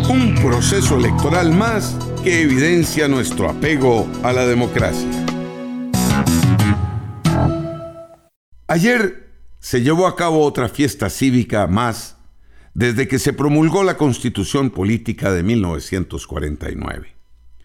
Un proceso electoral más que evidencia nuestro apego a la democracia. Ayer se llevó a cabo otra fiesta cívica más desde que se promulgó la Constitución Política de 1949.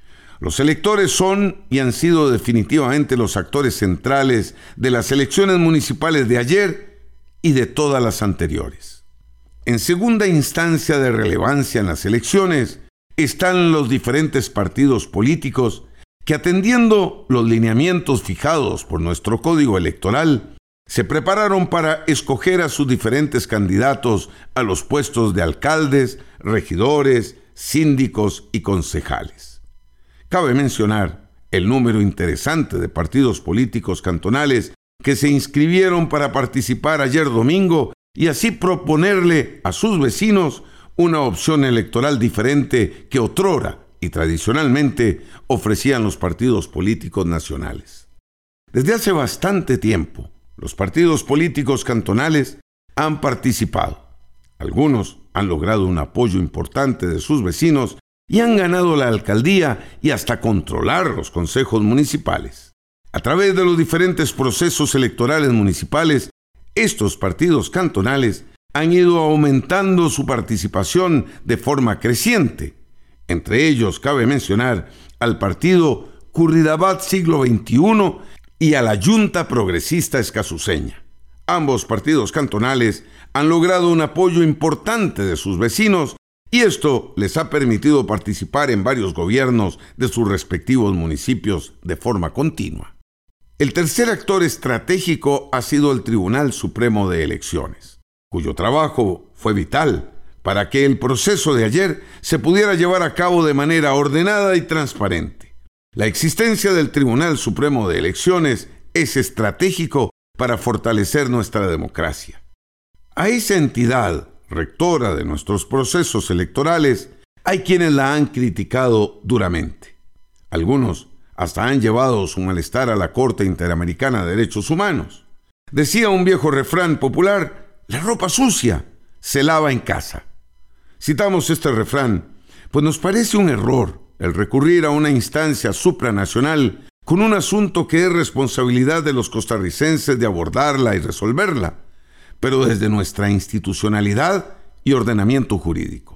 Los electores son y han sido definitivamente los actores centrales de las elecciones municipales de ayer y de todas las anteriores. En segunda instancia de relevancia en las elecciones están los diferentes partidos políticos que, atendiendo los lineamientos fijados por nuestro Código Electoral, se prepararon para escoger a sus diferentes candidatos a los puestos de alcaldes, regidores, síndicos y concejales. Cabe mencionar el número interesante de partidos políticos cantonales que se inscribieron para participar ayer domingo y así proponerle a sus vecinos una opción electoral diferente que otrora y tradicionalmente ofrecían los partidos políticos nacionales. Desde hace bastante tiempo, los partidos políticos cantonales han participado. Algunos han logrado un apoyo importante de sus vecinos y han ganado la alcaldía y hasta controlar los consejos municipales. A través de los diferentes procesos electorales municipales, estos partidos cantonales han ido aumentando su participación de forma creciente. Entre ellos cabe mencionar al partido Curridabat Siglo XXI y a la Junta Progresista Escasuseña. Ambos partidos cantonales han logrado un apoyo importante de sus vecinos y esto les ha permitido participar en varios gobiernos de sus respectivos municipios de forma continua. El tercer actor estratégico ha sido el Tribunal Supremo de Elecciones, cuyo trabajo fue vital para que el proceso de ayer se pudiera llevar a cabo de manera ordenada y transparente. La existencia del Tribunal Supremo de Elecciones es estratégico para fortalecer nuestra democracia. A esa entidad, rectora de nuestros procesos electorales, hay quienes la han criticado duramente. Algunos hasta han llevado su malestar a la Corte Interamericana de Derechos Humanos. Decía un viejo refrán popular: la ropa sucia se lava en casa. Citamos este refrán, pues nos parece un error el recurrir a una instancia supranacional con un asunto que es responsabilidad de los costarricenses de abordarla y resolverla, pero desde nuestra institucionalidad y ordenamiento jurídico.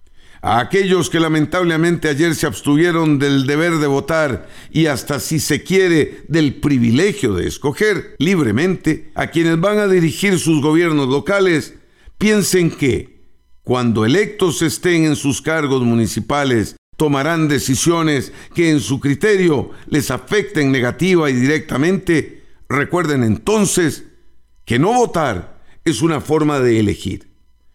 A aquellos que lamentablemente ayer se abstuvieron del deber de votar y hasta, si se quiere, del privilegio de escoger libremente a quienes van a dirigir sus gobiernos locales, piensen que, cuando electos estén en sus cargos municipales, tomarán decisiones que en su criterio les afecten negativa y directamente. Recuerden entonces que no votar es una forma de elegir.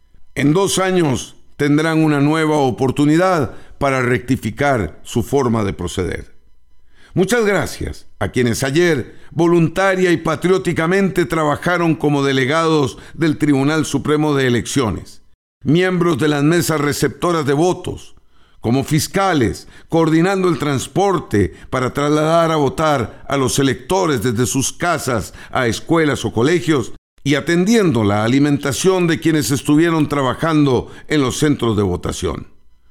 En 2 años tendrán una nueva oportunidad para rectificar su forma de proceder. Muchas gracias a quienes ayer voluntaria y patrióticamente trabajaron como delegados del Tribunal Supremo de Elecciones, miembros de las mesas receptoras de votos, como fiscales, coordinando el transporte para trasladar a votar a los electores desde sus casas a escuelas o colegios, y atendiendo la alimentación de quienes estuvieron trabajando en los centros de votación.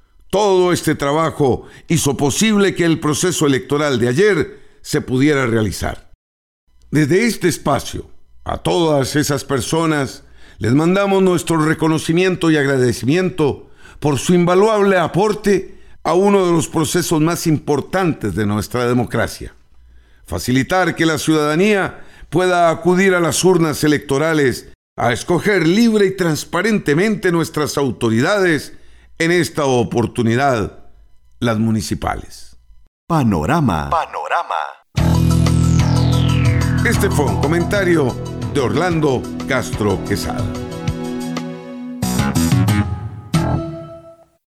Todo este trabajo hizo posible que el proceso electoral de ayer se pudiera realizar. Desde este espacio, a todas esas personas, les mandamos nuestro reconocimiento y agradecimiento por su invaluable aporte a uno de los procesos más importantes de nuestra democracia: facilitar que la ciudadanía pueda acudir a las urnas electorales a escoger libre y transparentemente nuestras autoridades, en esta oportunidad, las municipales. Panorama. Este fue un comentario de Orlando Castro Quesada.